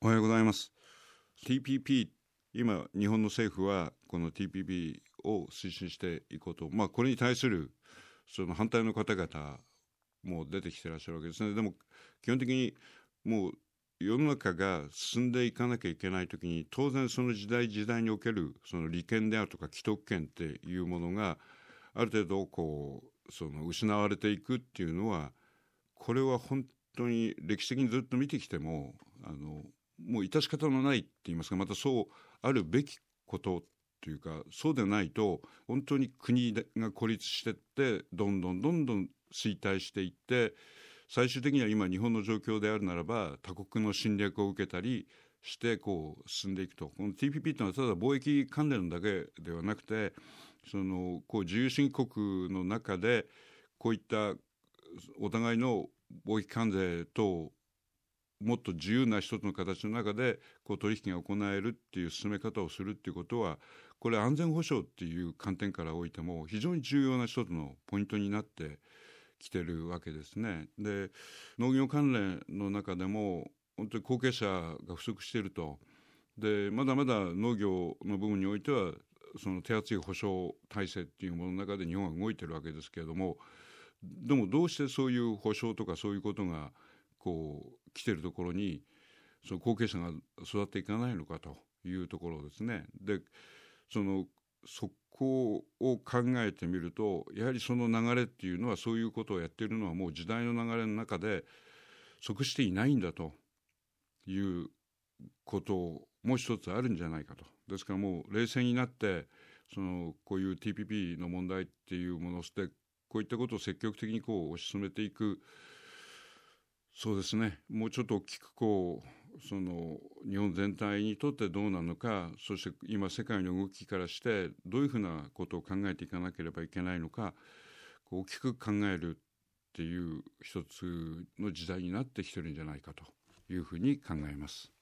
おはようございます。 TPP、 今日本の政府はこの TPP を推進していこうと、これに対するその反対の方々も出てきていらっしゃるわけですね。でも基本的にもう世の中が進んでいかなきゃいけないときに、当然その時代時代におけるその利権であるとか既得権っていうものがある程度その失われていくっていうのは、これは本当に歴史的にずっと見てきてももう致し方のないって言いますか、またそうあるべきことというか、そうでないと本当に国が孤立していって、どんどん衰退していって、最終的には今日本の状況であるならば他国の侵略を受けたりして進んでいくと。この TPP というのはただ貿易関連だけではなくて、その自由主義国の中でこういったお互いの貿易関税ともっと自由な一つの形の中で取引が行えるっていう進め方をするっていうことは、これ安全保障っていう観点からおいても非常に重要な一つのポイントになってきてるわけですね。で、農業関連の中でも本当に後継者が不足していると。で、まだまだ農業の部分においてはその手厚い保障体制っていうものの中で日本は動いているわけですけれども、でもどうしてそういう保障とかそういうことが来ているところにその後継者が育っていかないのかというところですね。で、そこを考えてみると、やはりその流れっていうのは、そういうことをやっているのはもう時代の流れの中で即していないんだということもう一つあるんじゃないかと。ですからもう冷静になってこういう TPP の問題っていうものをして、こういったことを積極的に推し進めていく。そうですね、もうちょっと大きくその日本全体にとってどうなのか、そして今世界の動きからしてどういうふうなことを考えていかなければいけないのか、大きく考えるっていう一つの時代になってきてるんじゃないかというふうに考えます。